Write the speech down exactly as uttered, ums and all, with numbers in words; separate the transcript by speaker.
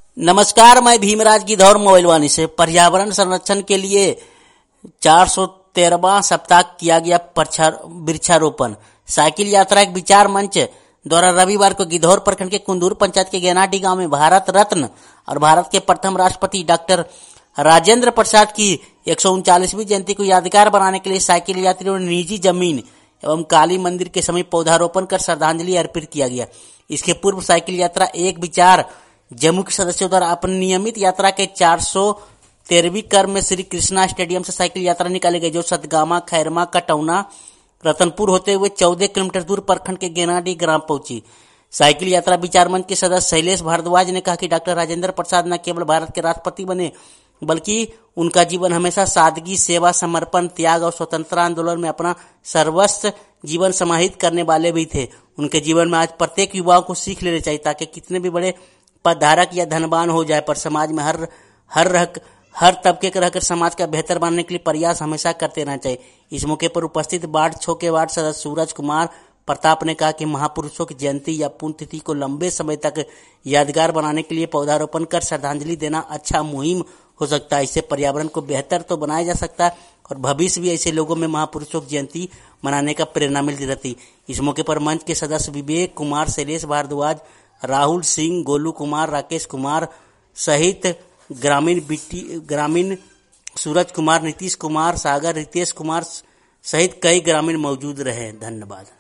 Speaker 1: नमस्कार, मैं भीमराज गिद्धौर मोबाइल वाणी से। पर्यावरण संरक्षण के लिए चार सौ तेरहवां सप्ताह किया गया वृक्षारोपण। साइकिल यात्रा एक विचार मंच द्वारा रविवार को गिद्धौर प्रखंड के कुंदूर पंचायत के गेनाडी गांव में भारत रत्न और भारत के प्रथम राष्ट्रपति डॉक्टर राजेंद्र प्रसाद की एक सौ उनचालीसवीं जयंती को यादगार बनाने के लिए साइकिल यात्रियों ने निजी जमीन एवं काली मंदिर के समीप पौधारोपण कर श्रद्धांजलि अर्पित किया गया। इसके पूर्व साइकिल यात्रा एक विचार जम्मू के सदस्यों द्वारा अपनी नियमित यात्रा के चार सौ तेरहवीं क्रम में श्री कृष्णा स्टेडियम से साइकिल यात्रा निकाली गई, जो सतगामा, खैरमा, कटौना, रतनपुर होते हुए चौदह किलोमीटर दूर प्रखंड के गेनाडी ग्राम पहुंची। साइकिल यात्रा विचार मंच के सदस्य शैलेश भारद्वाज ने कहा कि डॉक्टर राजेंद्र प्रसाद न केवल भारत के राष्ट्रपति बने, बल्कि उनका जीवन हमेशा सादगी, सेवा, समर्पण, त्याग और स्वतंत्रता आंदोलन में अपना सर्वस्व जीवन समाहित करने वाले भी थे। उनके जीवन में आज प्रत्येक युवाओं को सीख लेनी चाहिए, ताकि कितने भी बड़े पदधारक या धनवान हो जाए, पर समाज में हर हर रह हर तबके के रहकर समाज का बेहतर बनाने के लिए प्रयास हमेशा करते रहना चाहिए। इस मौके पर उपस्थित वार्ड छह के वार्ड सदस्य सूरज कुमार प्रताप ने कहा कि महापुरुषों की जयंती या पुण्यतिथि को लंबे समय तक यादगार बनाने के लिए पौधारोपण कर श्रद्धांजलि देना अच्छा मुहिम हो सकता है। इससे पर्यावरण को बेहतर तो बनाया जा सकता है और भविष्य भी ऐसे लोगों में महापुरुषों की जयंती मनाने का प्रेरणा मिलती रहती। इस मौके पर मंच के सदस्य विवेक कुमार, शैलेश भारद्वाज, राहुल सिंह, गोलू कुमार, राकेश कुमार सहित ग्रामीण बिट्टी ग्रामीण सूरज कुमार, नीतीश कुमार, सागर, रितेश कुमार सहित कई ग्रामीण मौजूद रहे। धन्यवाद।